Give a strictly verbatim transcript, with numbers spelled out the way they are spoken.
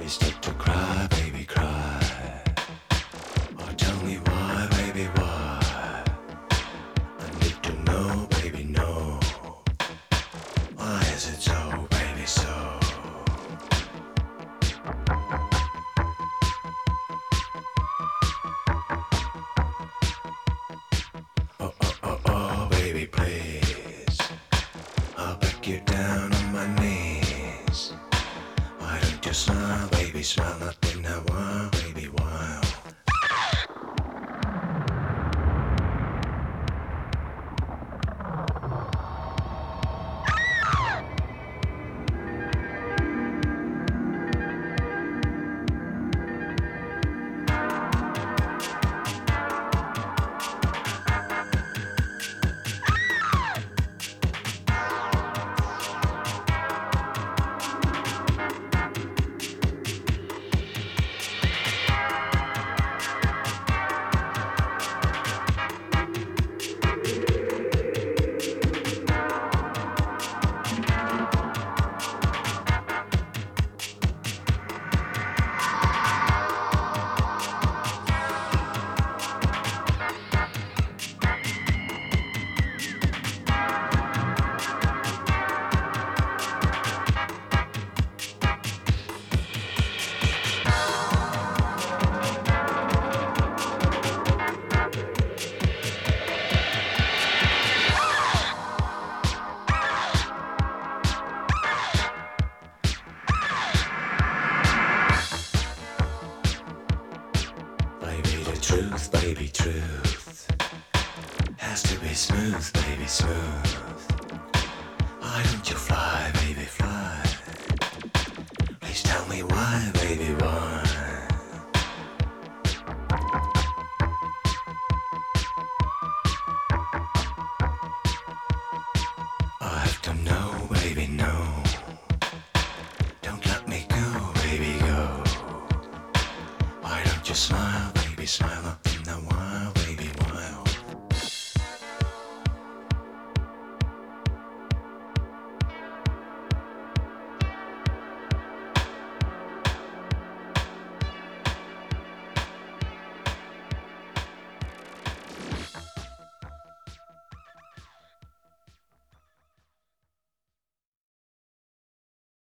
start to cry, baby, cry. Oh, tell me why, baby, why? I need to know, baby, know. Why is it so, baby, so? Oh, oh, oh, oh, baby, please. I'll back you down on my knees. Why don't you smile, baby, smile, not in a while, baby, while. Baby, the truth, baby, truth has to be smooth, baby, smooth. Why don't you fly, baby, fly? Please tell me why, baby, why? I have to know, baby, no. Don't let me go, baby, go. Why don't you smile, baby, smile up in the wild?